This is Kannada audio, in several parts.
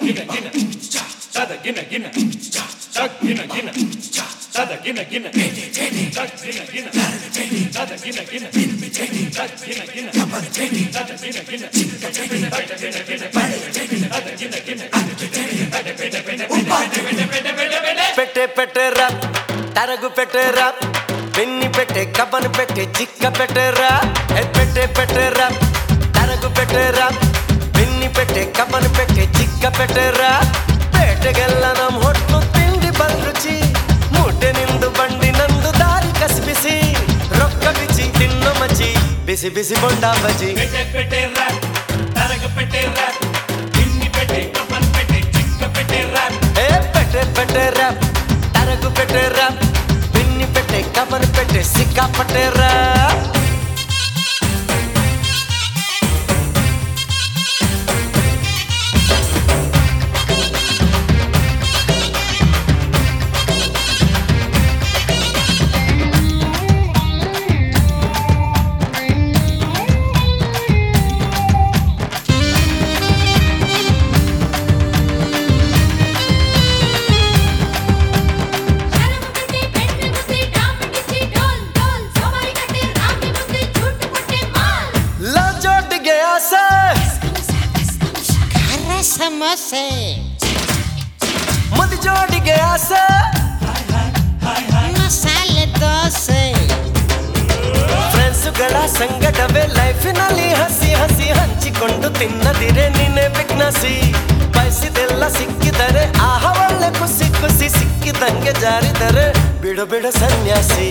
పెట్టే పెట్టేరా తరగు పెట్టేరా వెన్ని పెట్టే కబన్ పెట్టే చిక్క పెట్టేరా పెట్టే పెట్టేరా తరగు పెట్టేరా వెన్ని పెట్టే కబన్ పెట్టే చిక్క పెట్టేరా పేటెಗೆಲ್ಲ ನಮ್ ಹೊಟ್ಟು ತಿಂಡಿ ಬಲ್ರುಚಿ ಮೂಟೆ ನಿಂದು ಬಂಡಿ ನಂದು ದಾರಿ ಕಸಿಬಿಸಿ ರೊಕ್ಕ ಬಿಚ್ಚಿ ತಿನ್ನೋ ಮಚ್ಚಿ ಬಿಸಿ ಬಿಸಿ ಬೊಂಡ ಬಜಿ పెట్టే పెట్టేరా తరగు పెట్టేరా వెన్ని పెట్టే కబన్ పెట్టే చిక్క పెట్టేరా పెట్టే పెట్టేరా తరగు పెట్టేరా వెన్ని పెట్టే కబన్ పెట్టే సిక్క పట్టేరా ಸಮೋಸೆ ಮುದಿ ಜೋಡಿಗೆ ಆಸೆ ಮಸಾಲೆ ದೋಸೆ ಫ್ರೆಂಡ್ಸುಗಳ ಸಂಗಡವೇ ಲೈಫಿನಲ್ಲಿ ಹಸಿ ಹಸಿ ಹಂಚಿಕೊಂಡು ತಿನ್ನದಿರೆ ನಿನ್ನೆ ಬಿಗ್ನಸಿ ಬಯಸಿದೆಲ್ಲ ಸಿಕ್ಕಿದರೆ ಆಹ ಒಳ್ಳೆ ಖುಷಿ ಖುಷಿ ಸಿಕ್ಕಿದಂಗೆ ಜಾರಿದರೆ ಬಿಡು ಬಿಡು ಸನ್ಯಾಸಿ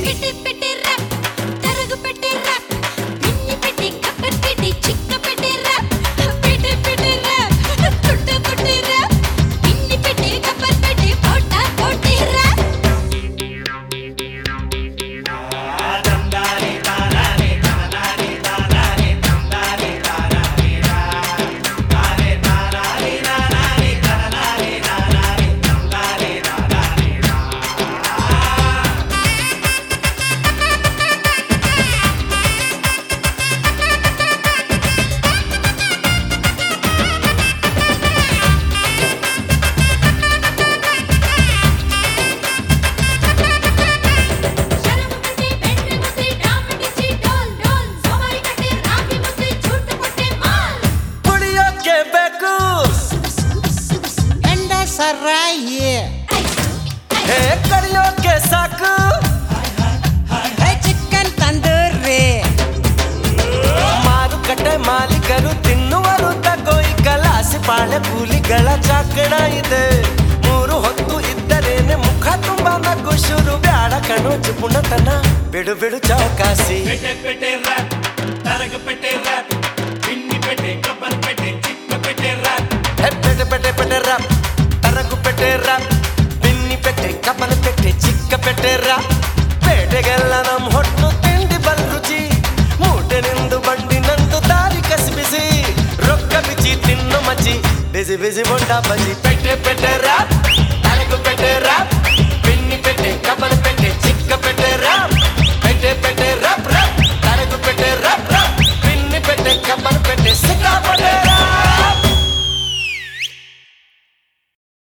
ಕಡಿಯೋಕೆ ಸಾಕು ಚಿಕನ್ ತಂದೂರಿ ಮಾರುಕಟ್ಟೆ ಮಾಲೀಕರು ತಿನ್ನುವರು ತಗೋಯಿ ಕಲಾಸಿ ಬಾಳೆ ಕೂಲಿಗಳ ಚಾಕಣ ಇದೆ ಮೂರು ಹೊತ್ತು ಇದ್ದರೇನೆ ಮುಖ ತುಂಬಾ ನಗು ಶುರು ಬ್ಯಾಡ ಕಣು ಚುಪುಣತನ ಬಿಡು ಬಿಡು ಚೌಕಾಸಿ పెట్టే పెట్టేరా తరగు పెట్టేరా వెన్ని పెట్టే కబన్ పెట్టే చిక్క పెట్టేరా పెట్టే పెట్టే పెట్టేరా తరగు పెట్టేరా వెన్ని పెట్టే కబన్ పెట్టే చిక్క పెట్టేరా పేటೆಗೆಲ್ಲ ನಮ್ ಹೊಟ್ಟು ತಿಂಡಿ ಬಲ್ರುಚಿ ಮೂಟೆ ನಿಂದು ಬಂಡಿ ನಂದು ದಾರಿ ಕಸಿಬಿಸಿ ರೊಕ್ಕ ಬಿಚ್ಚಿ ತಿನ್ನೋ ಮಚ್ಚಿ ಬಿಸಿ ಬಿಸಿ ಬೊಂಡ ಬಜಿ పెట్టే పెట్టేరా